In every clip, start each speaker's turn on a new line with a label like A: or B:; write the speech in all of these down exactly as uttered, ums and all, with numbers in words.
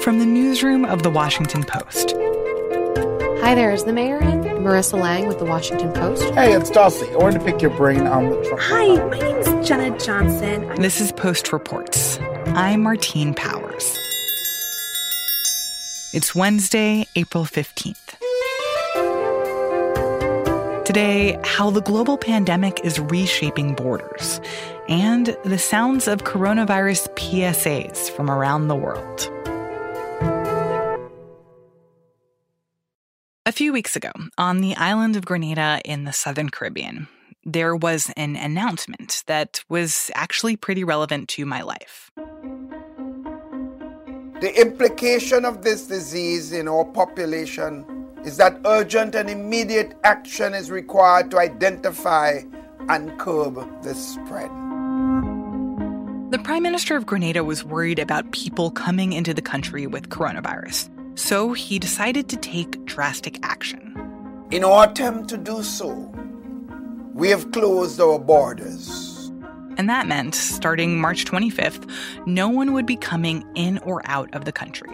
A: from the newsroom of The Washington Post.
B: Hi there, is the mayor in? Marissa Lang with The Washington Post.
C: Hey, it's Dulcie. I wanted to pick your brain on the Trump.
D: Hi, my name is Jenna Johnson.
A: This is Post Reports. I'm Martine Powers. It's Wednesday, April fifteenth. Today, how the global pandemic is reshaping borders and the sounds of coronavirus P S As from around the world. A few weeks ago, on the island of Grenada in the Southern Caribbean, there was an announcement that was actually pretty relevant to my life.
C: The implication of this disease in our population is that urgent and immediate action is required to identify and curb the spread.
A: The Prime Minister of Grenada was worried about people coming into the country with coronavirus, so he decided to take drastic action.
C: In our attempt to do so, we have closed our borders.
A: And that meant, starting March twenty-fifth, no one would be coming in or out of the country.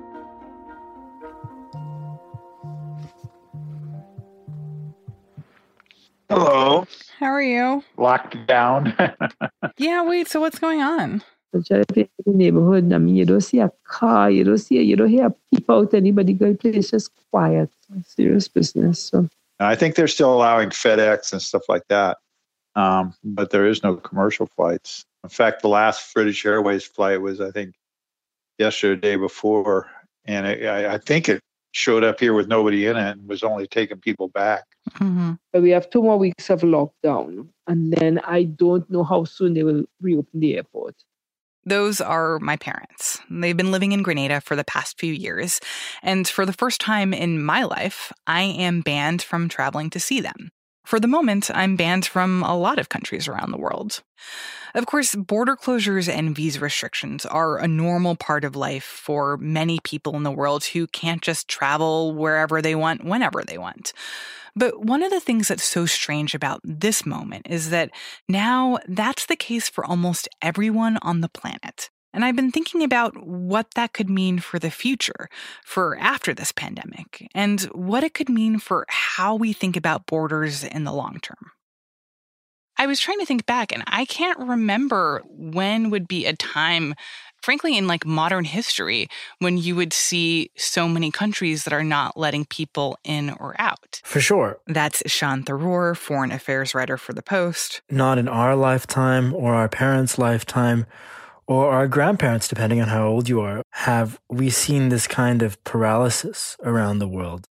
E: Hello.
A: How are you?
E: Locked down.
A: Yeah, wait, so what's going on?
F: The neighborhood, I mean, you don't see a car, you don't see, you don't hear people out, anybody going, it's just quiet, serious business. So
E: I think they're still allowing FedEx and stuff like that, um, but there is no commercial flights. In fact, the last British Airways flight was, I think, yesterday, the day before, and I, I think it showed up here with nobody in it and was only taking people back.
A: Mm-hmm.
F: But we have two more weeks of lockdown, and then I don't know how soon they will reopen the airport.
A: Those are my parents. They've been living in Grenada for the past few years, and for the first time in my life, I am banned from traveling to see them. For the moment, I'm banned from a lot of countries around the world. Of course, border closures and visa restrictions are a normal part of life for many people in the world who can't just travel wherever they want, whenever they want. But one of the things that's so strange about this moment is that now that's the case for almost everyone on the planet. And I've been thinking about what that could mean for the future, for after this pandemic, and what it could mean for how we think about borders in the long term. I was trying to think back, and I can't remember when would be a time, frankly, in like modern history, when you would see so many countries that are not letting people in or out.
G: For sure.
A: That's Ishaan Tharoor, foreign affairs writer for The Post.
G: Not in our lifetime or our parents' lifetime or our grandparents, depending on how old you are, have we seen this kind of paralysis around the world.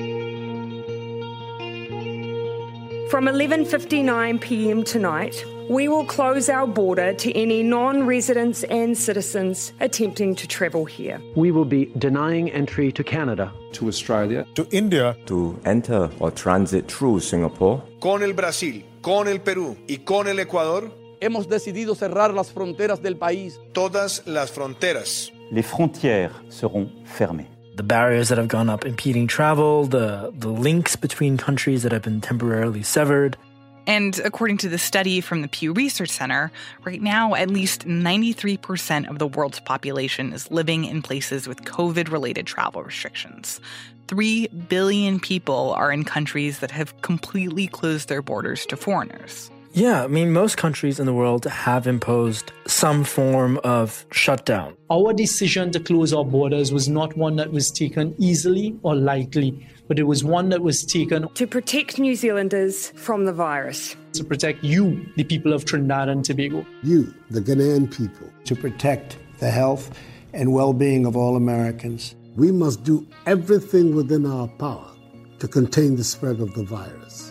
D: From eleven fifty-nine p.m. tonight, we will close our border to any non-residents and citizens attempting to travel here.
H: We will be denying entry to Canada,
I: to Australia,
J: to India,
K: to enter or transit through Singapore.
L: Con el Brasil, con el Perú y con el Ecuador,
M: hemos decidido cerrar las fronteras del país.
L: Todas las fronteras.
N: Les frontières seront fermées.
G: The barriers that have gone up impeding travel, the, the links between countries that have been temporarily severed.
A: And according to the study from the Pew Research Center, right now at least ninety-three percent of the world's population is living in places with COVID-related travel restrictions. Three billion people are in countries that have completely closed their borders to foreigners.
G: Yeah, I mean, most countries in the world have imposed some form of shutdown.
O: Our decision to close our borders was not one that was taken easily or lightly, but it was one that was taken
D: to protect New Zealanders from the virus.
O: To protect you, the people of Trinidad and Tobago.
P: You, the Ghanaian people.
Q: To protect the health and well-being of all Americans.
P: We must do everything within our power to contain the spread of the virus.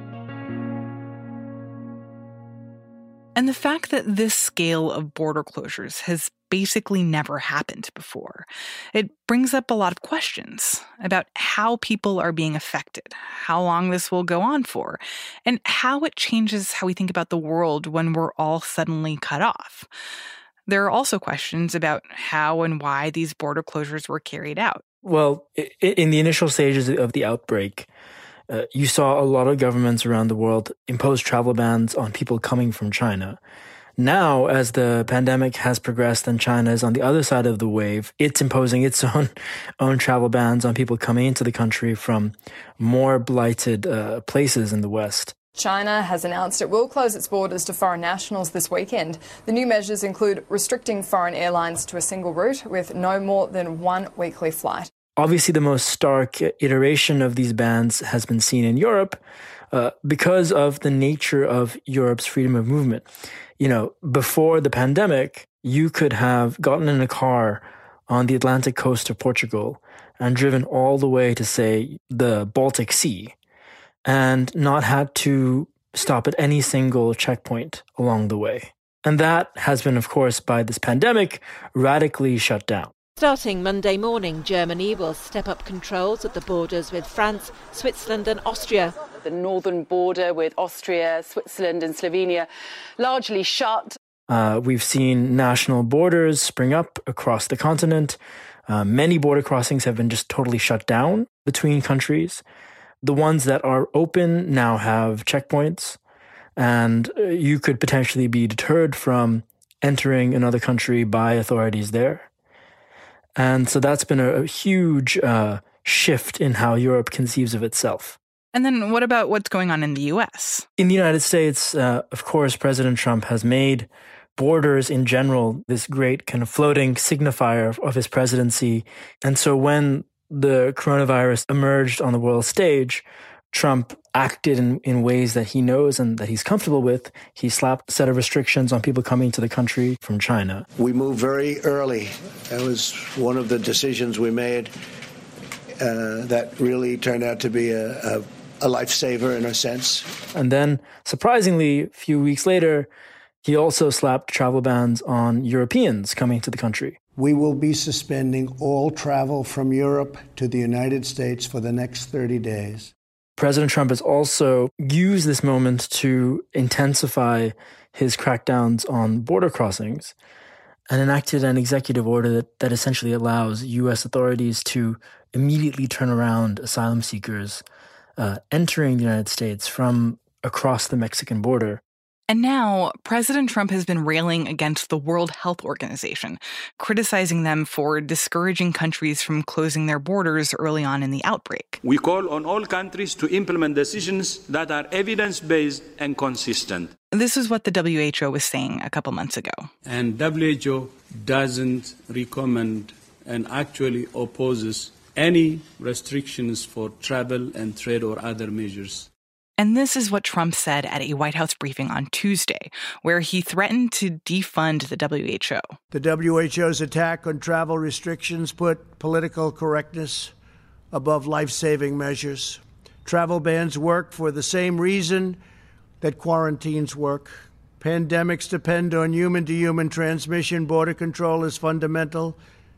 A: And the fact that this scale of border closures has basically never happened before, it brings up a lot of questions about how people are being affected, how long this will go on for, and how it changes how we think about the world when we're all suddenly cut off. There are also questions about how and why these border closures were carried out.
G: Well, in the initial stages of the outbreak, Uh, you saw a lot of governments around the world impose travel bans on people coming from China. Now, as the pandemic has progressed and China is on the other side of the wave, it's imposing its own own travel bans on people coming into the country from more blighted uh, places in the West.
I: China has announced it will close its borders to foreign nationals this weekend. The new measures include restricting foreign airlines to a single route with no more than one weekly flight.
G: Obviously, the most stark iteration of these bans has been seen in Europe uh, because of the nature of Europe's freedom of movement. You know, before the pandemic, you could have gotten in a car on the Atlantic coast of Portugal and driven all the way to, say, the Baltic Sea and not had to stop at any single checkpoint along the way. And that has been, of course, by this pandemic, radically shut down.
J: Starting Monday morning, Germany will step up controls at the borders with France, Switzerland and Austria.
R: The northern border with Austria, Switzerland and Slovenia largely shut.
G: Uh, we've seen national borders spring up across the continent. Uh, many border crossings have been just totally shut down between countries. The ones that are open now have checkpoints, and you could potentially be deterred from entering another country by authorities there. And so that's been a, a huge uh, shift in how Europe conceives of itself.
A: And then what about what's going on in the U S?
G: In the United States, uh, of course, President Trump has made borders in general this great kind of floating signifier of, of his presidency. And so when the coronavirus emerged on the world stage, Trump acted in, in ways that he knows and that he's comfortable with. He slapped a set of restrictions on people coming to the country from China.
Q: We moved very early. That was one of the decisions we made uh, that really turned out to be a, a, a lifesaver in a sense.
G: And then, surprisingly, a few weeks later, he also slapped travel bans on Europeans coming to the country.
Q: We will be suspending all travel from Europe to the United States for the next thirty days.
G: President Trump has also used this moment to intensify his crackdowns on border crossings and enacted an executive order that, that essentially allows U S authorities to immediately turn around asylum seekers uh, entering the United States from across the Mexican border.
A: And now, President Trump has been railing against the World Health Organization, criticizing them for discouraging countries from closing their borders early on in the outbreak.
S: We call on all countries to implement decisions that are evidence-based and consistent.
A: This is what the W H O was saying a couple months ago.
S: And W H O doesn't recommend and actually opposes any restrictions for travel and trade or other measures.
A: And this is what Trump said at a White House briefing on Tuesday, where he threatened to defund the W H O.
T: The W H O's attack on travel restrictions put political correctness above life-saving measures. Travel bans work for the same reason that quarantines work. Pandemics depend on human-to-human transmission. Border control is fundamental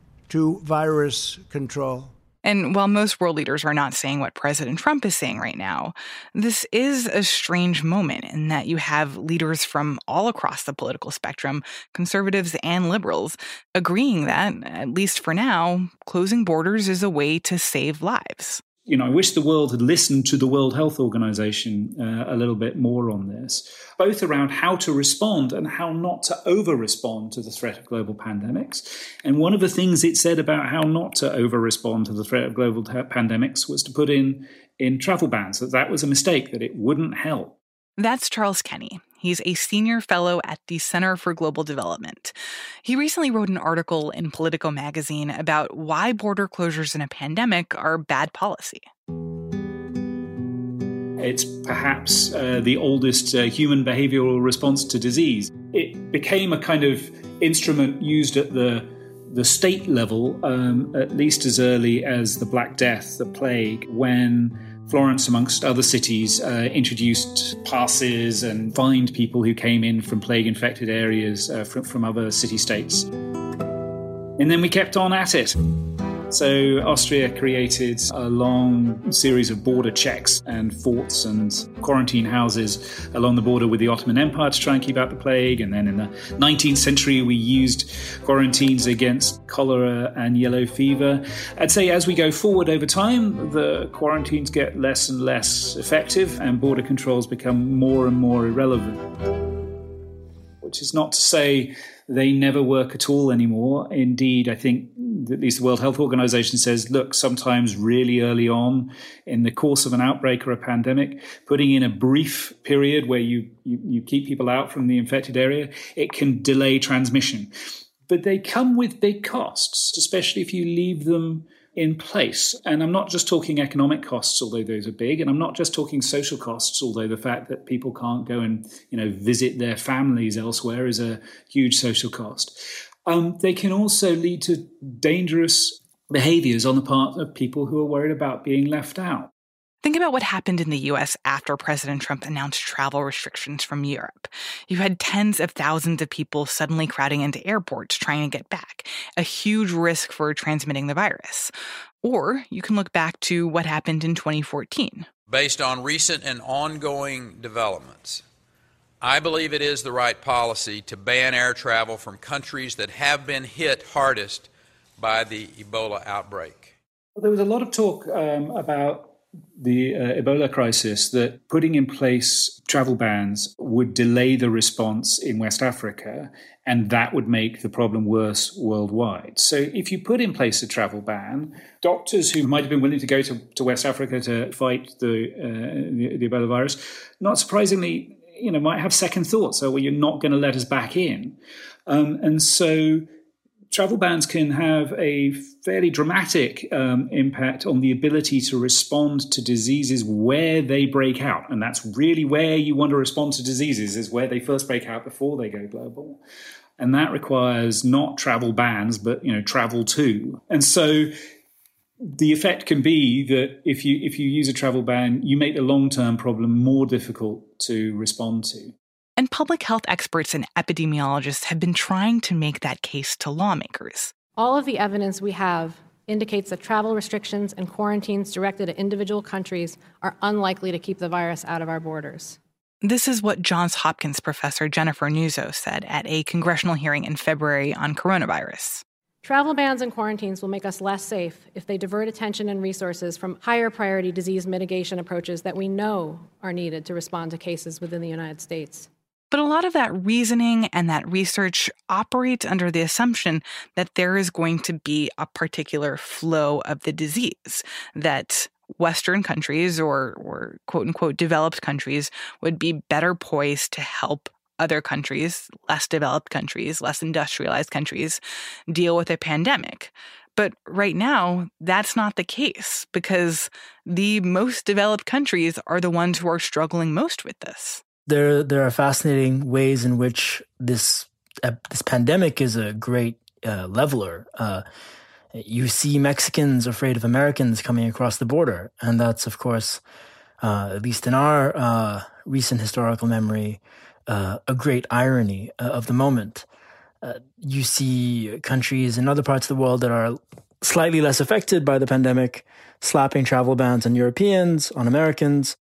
T: to virus control.
A: And while most world leaders are not saying what President Trump is saying right now, this is a strange moment in that you have leaders from all across the political spectrum, conservatives and liberals, agreeing that, at least for now, closing borders is a way to save lives.
U: You know, I wish the world had listened to the World Health Organization uh, a little bit more on this, both around how to respond and how not to over-respond to the threat of global pandemics. And one of the things it said about how not to over-respond to the threat of global t- pandemics was to put in, in travel bans, that that was a mistake, that it wouldn't help.
A: That's Charles Kenny. He's a senior fellow at the Center for Global Development. He recently wrote an article in Politico magazine about why border closures in a pandemic are bad policy.
U: It's perhaps uh, the oldest uh, human behavioral response to disease. It became a kind of instrument used at the the state level, um, at least as early as the Black Death, the plague, when Florence, amongst other cities, uh, introduced passes and fined people who came in from plague-infected areas uh, from, from other city-states. And then we kept on at it. So Austria created a long series of border checks and forts and quarantine houses along the border with the Ottoman Empire to try and keep out the plague. And then in the nineteenth century, we used quarantines against cholera and yellow fever. I'd say as we go forward over time, the quarantines get less and less effective and border controls become more and more irrelevant. which is not to say they never work at all anymore. Indeed, I think at least the World Health Organization says, look, sometimes really early on in the course of an outbreak or a pandemic, putting in a brief period where you, you, you keep people out from the infected area, it can delay transmission. But they come with big costs, especially if you leave them in place. And I'm not just talking economic costs, although those are big, and I'm not just talking social costs, although the fact that people can't go and, you know, visit their families elsewhere is a huge social cost. Um, they can also lead to dangerous behaviors on the part of people who are worried about being left out.
A: Think about what happened in the U S after President Trump announced travel restrictions from Europe. You had tens of thousands of people suddenly crowding into airports trying to get back, a huge risk for transmitting the virus. Or you can look back to what happened in twenty fourteen.
B: Based on recent and ongoing developments, I believe it is the right policy to ban air travel from countries that have been hit hardest by the Ebola outbreak.
U: Well, there was a lot of talk um, about the uh, Ebola crisis, that putting in place travel bans would delay the response in West Africa, and that would make the problem worse worldwide. So if you put in place a travel ban, doctors who might have been willing to go to, to West Africa to fight the, uh, the, the Ebola virus, not surprisingly, you know, might have second thoughts. So, well, you're not going to let us back in. Um, and so travel bans can have a fairly dramatic um, impact on the ability to respond to diseases where they break out. And that's really where you want to respond to diseases, is where they first break out before they go global. And that requires not travel bans, but, you know, travel to. And so the effect can be that if you if you use a travel ban, you make the long-term problem more difficult to respond to.
A: And public health experts and epidemiologists have been trying to make that case to lawmakers.
V: All of the evidence we have indicates that travel restrictions and quarantines directed at individual countries are unlikely to keep the virus out of our borders.
A: This is what Johns Hopkins professor Jennifer Nuzzo said at a congressional hearing in February on coronavirus.
V: Travel bans and quarantines will make us less safe if they divert attention and resources from higher priority disease mitigation approaches that we know are needed to respond to cases within the United States.
A: But a lot of that reasoning and that research operates under the assumption that there is going to be a particular flow of the disease, that Western countries or, or quote-unquote developed countries would be better poised to help other countries, less developed countries, less industrialized countries, deal with a pandemic. But right now, that's not the case, because the most developed countries are the ones who are struggling most with this.
G: There, there are fascinating ways in which this uh, this pandemic is a great uh, leveler. Uh, you see Mexicans afraid of Americans coming across the border, and that's, of course, uh, at least in our uh, recent historical memory, uh, a great irony uh, of the moment. Uh, you see countries in other parts of the world that are slightly less affected by the pandemic slapping travel bans on Europeans, on Americans.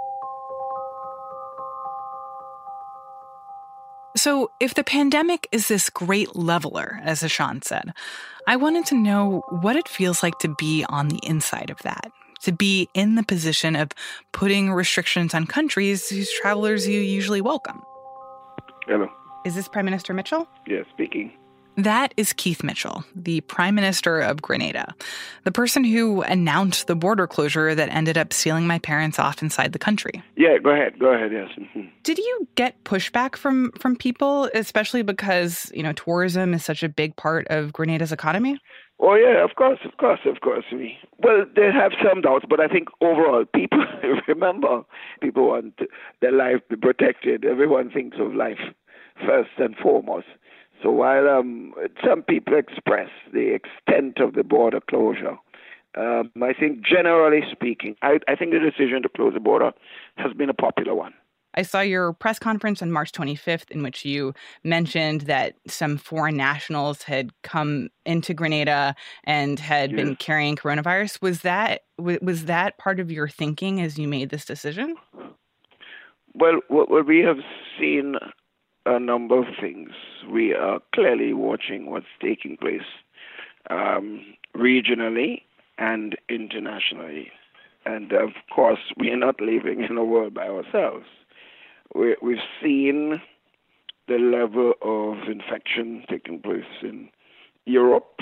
A: So if the pandemic is this great leveler, as Ashan said, I wanted to know what it feels like to be on the inside of that, to be in the position of putting restrictions on countries whose travelers you usually welcome.
W: Hello.
A: Is this Prime Minister Mitchell?
W: Yes, speaking.
A: That is Keith Mitchell, the Prime Minister of Grenada, the person who announced the border closure that ended up sealing my parents off inside the country.
W: Yeah, go ahead. Go ahead, yes. Mm-hmm.
A: Did you get pushback from, from people, especially because, you know, tourism is such a big part of Grenada's economy?
W: Oh, yeah, of course, of course, of course. We, well, they have some doubts, but I think overall, people, remember, people want their life to be protected. Everyone thinks of life first and foremost. So while um, some people express the extent of the border closure, um, I think generally speaking, I, I think the decision to close the border has been a popular one.
A: I saw your press conference on March twenty-fifth in which you mentioned that some foreign nationals had come into Grenada and had yes. been carrying coronavirus. Was that was that part of your thinking as you made this decision?
W: Well, what we have seen a number of things. We are clearly watching what's taking place um, regionally and internationally. And of course, we are not living in a world by ourselves. We, we've seen the level of infection taking place in Europe.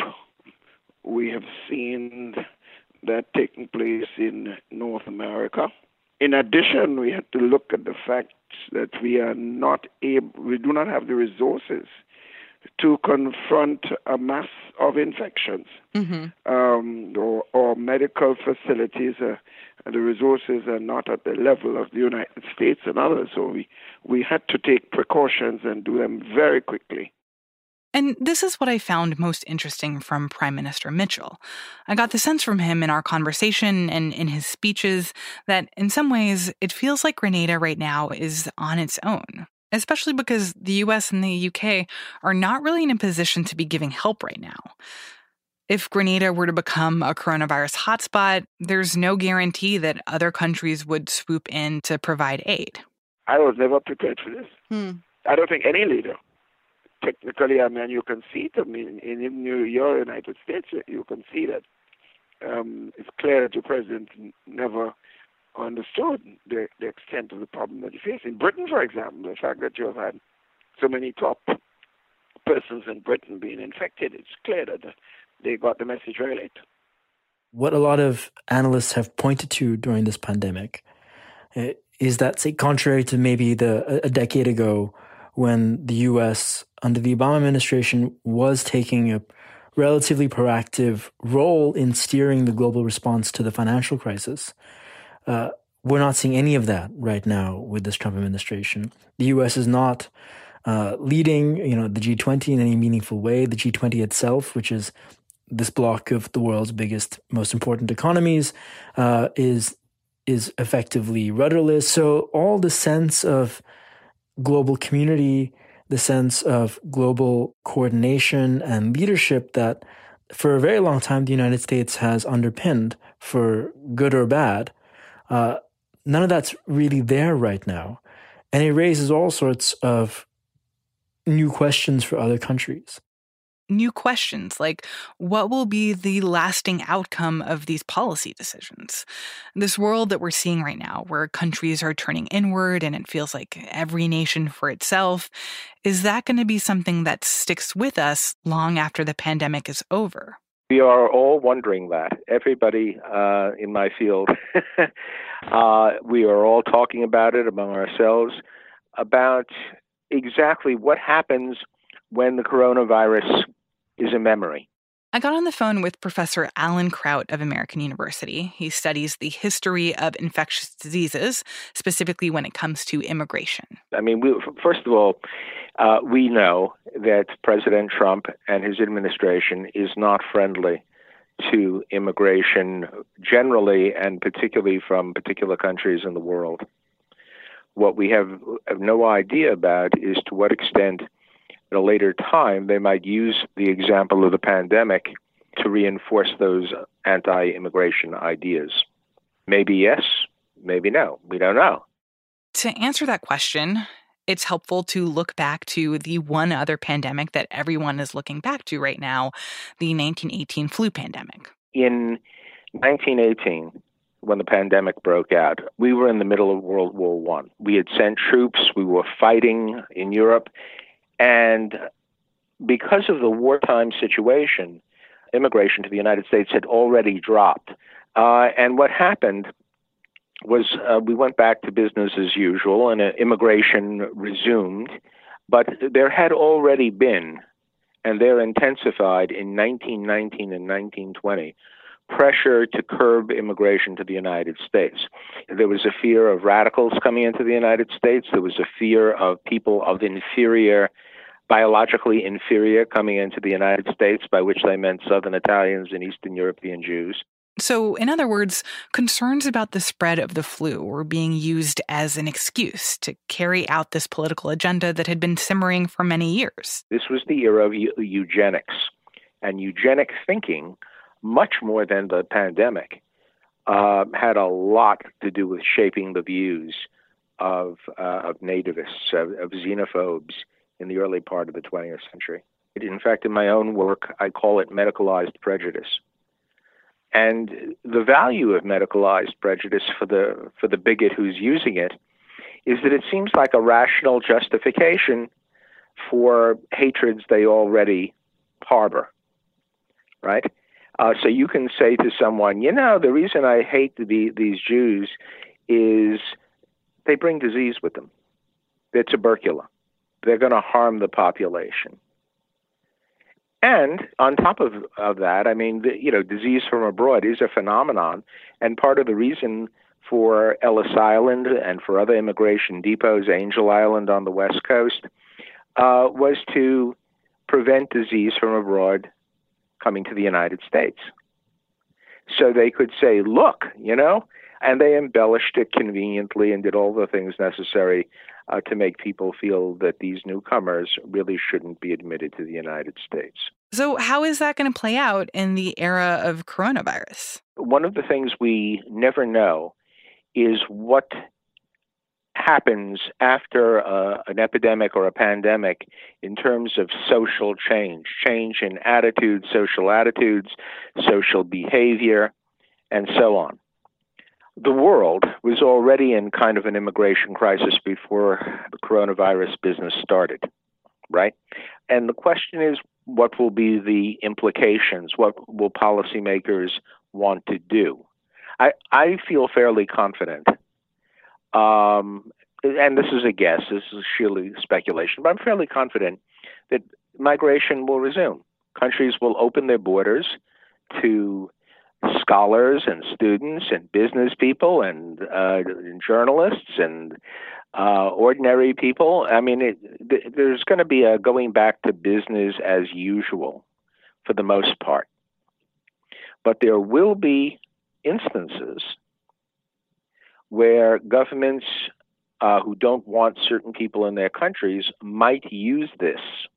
W: We have seen that taking place in North America. In addition, we had to look at the fact that we are not able, we do not have the resources to confront a mass of infections. Mm-hmm. Um, or, or medical facilities, uh, the resources are not at the level of the United States and others. So we, we had to take precautions and do them very quickly.
A: And this is what I found most interesting from Prime Minister Mitchell. I got the sense from him in our conversation and in his speeches that in some ways it feels like Grenada right now is on its own, especially because the U S and the U K are not really in a position to be giving help right now. If Grenada were to become a coronavirus hotspot, there's no guarantee that other countries would swoop in to provide aid.
W: I was never prepared for this.
A: Hmm.
W: I don't think any leader. Technically, I mean, you can see it. I mean, in, in the United States, you can see that um, it's clear that the president never understood the, the extent of the problem that he faced. In Britain, for example, the fact that you have had so many top persons in Britain being infected, it's clear that they got the message very late.
G: What a lot of analysts have pointed to during this pandemic is that, say, contrary to maybe the a decade ago, when the U S under the Obama administration was taking a relatively proactive role in steering the global response to the financial crisis, uh, we're not seeing any of that right now with this Trump administration. The U S is not uh, leading, you know, the G twenty in any meaningful way. The G twenty itself, which is this block of the world's biggest, most important economies, uh, is is effectively rudderless. So all the sense of global community, the sense of global coordination and leadership that for a very long time the United States has underpinned, for good or bad, uh, none of that's really there right now. And it raises all sorts of new questions for other countries.
A: New questions like, what will be the lasting outcome of these policy decisions? This world that we're seeing right now, where countries are turning inward and it feels like every nation for itself, is that going to be something that sticks with us long after the pandemic is over?
C: We are all wondering that. Everybody uh, in my field, uh, we are all talking about it among ourselves, about exactly what happens when the coronavirus is a memory.
A: I got on the phone with Professor Alan Kraut of American University. He studies the history of infectious diseases, specifically when it comes to immigration.
C: I mean, we, first of all, uh, we know that President Trump and his administration is not friendly to immigration generally, and particularly from particular countries in the world. What we have, have no idea about is to what extent at a later time they might use the example of the pandemic to reinforce those anti-immigration ideas. Maybe yes, maybe no. We don't know.
A: To answer that question, it's helpful to look back to the one other pandemic that everyone is looking back to right now, the nineteen eighteen flu pandemic.
C: In nineteen eighteen, when the pandemic broke out, we were in the middle of World War One. We had sent troops, we were fighting in Europe, and because of the wartime situation, immigration to the United States had already dropped. Uh, and what happened was uh, we went back to business as usual, and uh, immigration resumed. But there had already been, and there intensified in nineteen nineteen and nineteen twenty, pressure to curb immigration to the United States. There was a fear of radicals coming into the United States. There was a fear of people of inferior, biologically inferior, coming into the United States, by which they meant Southern Italians and Eastern European Jews.
A: So, in other words, concerns about the spread of the flu were being used as an excuse to carry out this political agenda that had been simmering for many years.
C: This was the era of eu- eugenics, and eugenic thinking, much more than the pandemic, uh, had a lot to do with shaping the views of, uh, of nativists, of, of xenophobes in the early part of the twentieth century. In fact, in my own work, I call it medicalized prejudice. And the value of medicalized prejudice for the for the bigot who's using it is that it seems like a rational justification for hatreds they already harbor, right? Uh, so you can say to someone, you know, the reason I hate the, these Jews is they bring disease with them. They're tubercular. They're going to harm the population. And on top of, of that, I mean, the, you know, disease from abroad is a phenomenon. And part of the reason for Ellis Island and for other immigration depots, Angel Island on the West Coast, uh, was to prevent disease from abroad coming to the United States. So they could say, look, you know, and they embellished it conveniently and did all the things necessary uh, to make people feel that these newcomers really shouldn't be admitted to the United States.
A: So how is that going to play out in the era of coronavirus?
C: One of the things we never know is what happens after uh, an epidemic or a pandemic in terms of social change, change in attitudes, social attitudes, social behavior, and so on. The world was already in kind of an immigration crisis before the coronavirus business started, right? And the question is, what will be the implications? What will policymakers want to do? I, I feel fairly confident, um, and this is a guess, this is sheerly speculation, but I'm fairly confident that migration will resume. Countries will open their borders to scholars and students and business people and, uh, and journalists and uh, ordinary people. I mean, it, th- there's going to be a going back to business as usual for the most part. But there will be instances where governments uh, who don't want certain people in their countries might use this,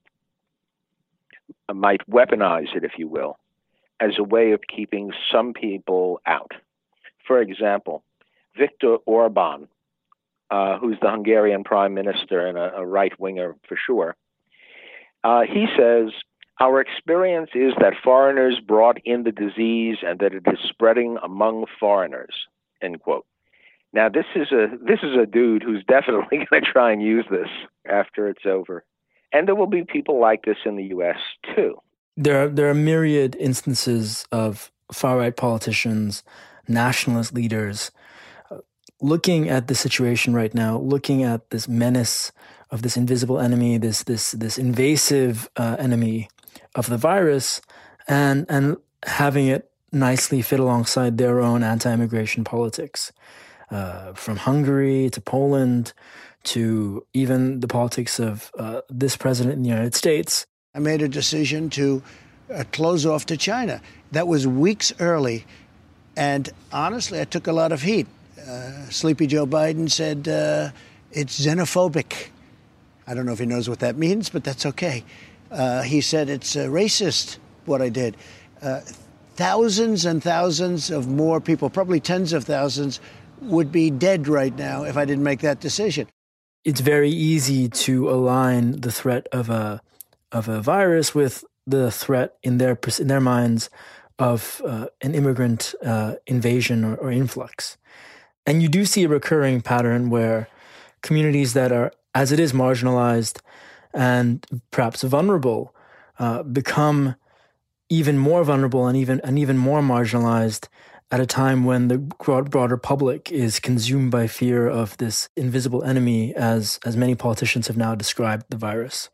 C: uh, might weaponize it, if you will, as a way of keeping some people out. For example, Viktor Orban, uh, who's the Hungarian prime minister and a, a right-winger for sure, uh, he says, our experience is that foreigners brought in the disease and that it is spreading among foreigners, end quote. Now, this is a this is a dude who's definitely going to try and use this after it's over. And there will be people like this in the U S too.
G: There are, there are myriad instances of far-right politicians, nationalist leaders, uh, looking at the situation right now, looking at this menace of this invisible enemy, this this this invasive uh, enemy of the virus, and and having it nicely fit alongside their own anti-immigration politics, uh, from Hungary to Poland to even the politics of uh, this president in the United States.
T: I made a decision to uh, close off to China. That was weeks early, and honestly, I took a lot of heat. Uh, Sleepy Joe Biden said uh, it's xenophobic. I don't know if he knows what that means, but that's okay. Uh, he said it's uh, racist, what I did. Uh, thousands and thousands of more people, probably tens of thousands, would be dead right now if I didn't make that decision.
G: It's very easy to align the threat of a of a virus with the threat in their in their minds of uh, an immigrant uh, invasion or, or influx. And you do see a recurring pattern where communities that are, as it is, marginalized and perhaps vulnerable, uh, become even more vulnerable and even and even more marginalized at a time when the broader public is consumed by fear of this invisible enemy, as as many politicians have now described the virus.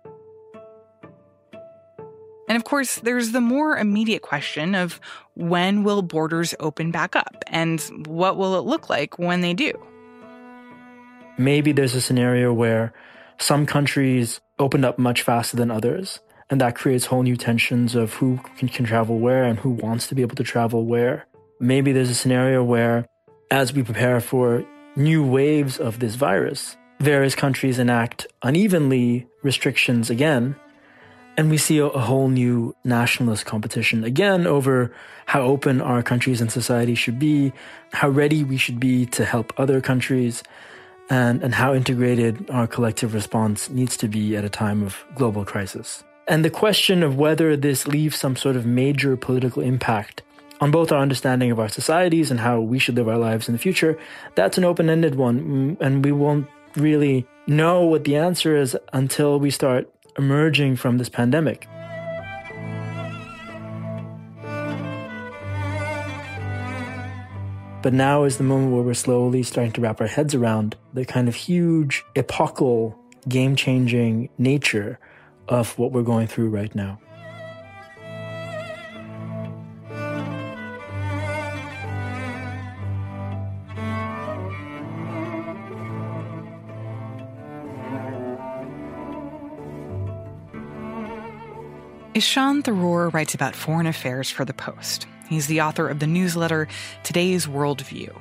A: And of course, there's the more immediate question of when will borders open back up and what will it look like when they do?
G: Maybe there's a scenario where some countries opened up much faster than others, and that creates whole new tensions of who can, can travel where and who wants to be able to travel where. Maybe there's a scenario where, as we prepare for new waves of this virus, various countries enact unevenly restrictions again, and we see a, a whole new nationalist competition again over how open our countries and society should be, how ready we should be to help other countries, and, and how integrated our collective response needs to be at a time of global crisis. And the question of whether this leaves some sort of major political impact on both our understanding of our societies and how we should live our lives in the future, that's an open-ended one, and we won't really know what the answer is until we start emerging from this pandemic. But now is the moment where we're slowly starting to wrap our heads around the kind of huge, epochal, game-changing nature of what we're going through right now.
A: Ishan Tharoor writes about foreign affairs for The Post. He's the author of the newsletter Today's Worldview.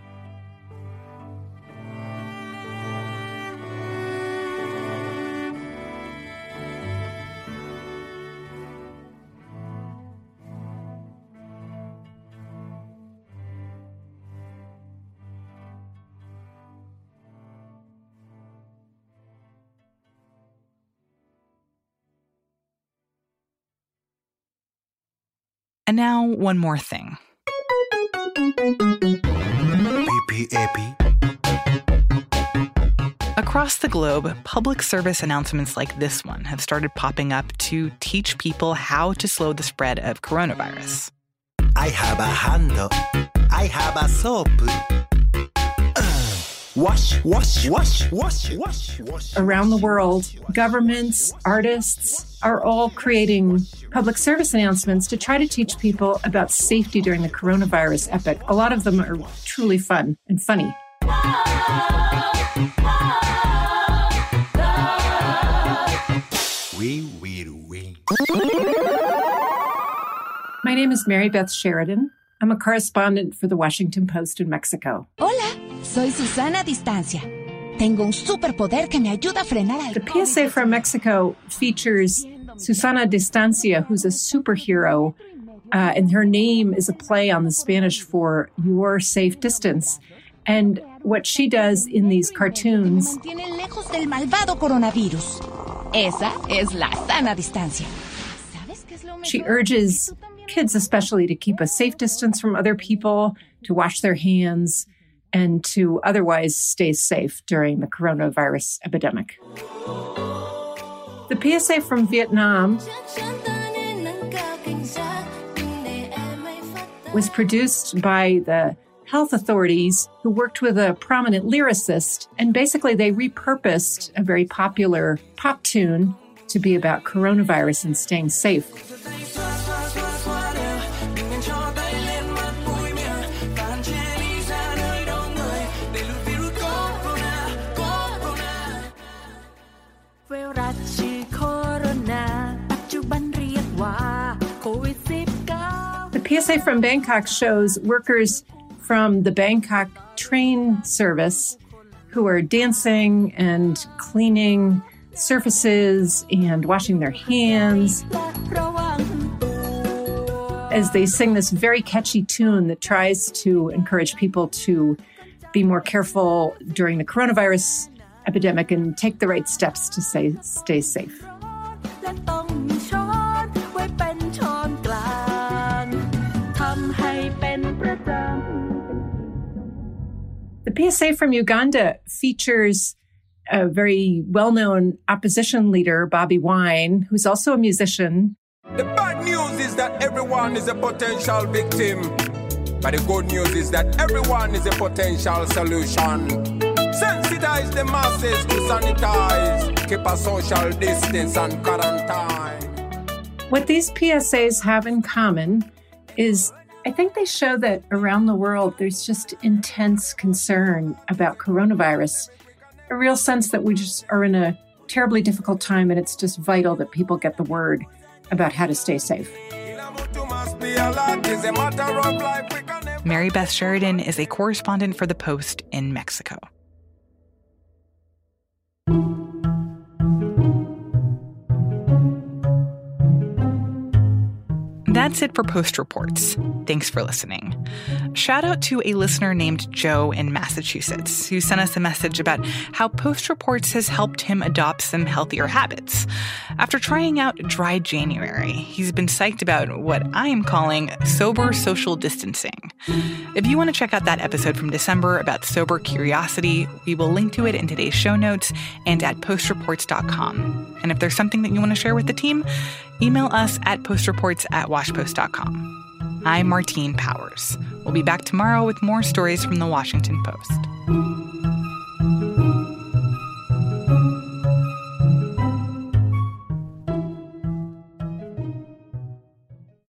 A: And now, one more thing. Across the globe, public service announcements like this one have started popping up to teach people how to slow the spread of coronavirus.
E: I have a handle. I have a soap. Wash, wash, wash, wash, wash, wash.
F: Around the world, governments, artists are all creating public service announcements to try to teach people about safety during the coronavirus epic. A lot of them are truly fun and funny.
E: We, we, we.
F: My name is Mary Beth Sheridan. I'm a correspondent for the Washington Post in Mexico.
H: Hola, soy Susana Distancia. Tengo un superpoder que me ayuda a frenar al
F: The P S A from Mexico features Susana Distancia, who's a superhero, uh, and her name is a play on the Spanish for your safe distance. And what she does in these cartoons...
H: Mantiene lejos del malvado coronavirus. Esa es la sana distancia.
F: She urges kids especially to keep a safe distance from other people, to wash their hands, and to otherwise stay safe during the coronavirus epidemic. The P S A from Vietnam was produced by the health authorities who worked with a prominent lyricist, and basically they repurposed a very popular pop tune to be about coronavirus and staying safe. The P S A from Bangkok shows workers from the Bangkok train service who are dancing and cleaning surfaces and washing their hands as they sing this very catchy tune that tries to encourage people to be more careful during the coronavirus epidemic and take the right steps to say, stay safe. The P S A from Uganda features a very well-known opposition leader, Bobi Wine, who's also a musician.
X: The bad news is that everyone is a potential victim. But the good news is that everyone is a potential solution. Sensitize the masses to sanitize, keep a social distance and quarantine.
F: What these P S As have in common is I think they show that around the world, there's just intense concern about coronavirus, a real sense that we just are in a terribly difficult time, and it's just vital that people get the word about how to stay safe.
A: Mary Beth Sheridan is a correspondent for The Post in Mexico. That's it for Post Reports. Thanks for listening. Shout out to a listener named Joe in Massachusetts who sent us a message about how Post Reports has helped him adopt some healthier habits. After trying out Dry January, he's been psyched about what I am calling sober social distancing. If you want to check out that episode from December about sober curiosity, we will link to it in today's show notes and at post reports dot com. And if there's something that you want to share with the team, email us at postreports at washpost dot com. I'm Martine Powers. We'll be back tomorrow with more stories from the Washington Post.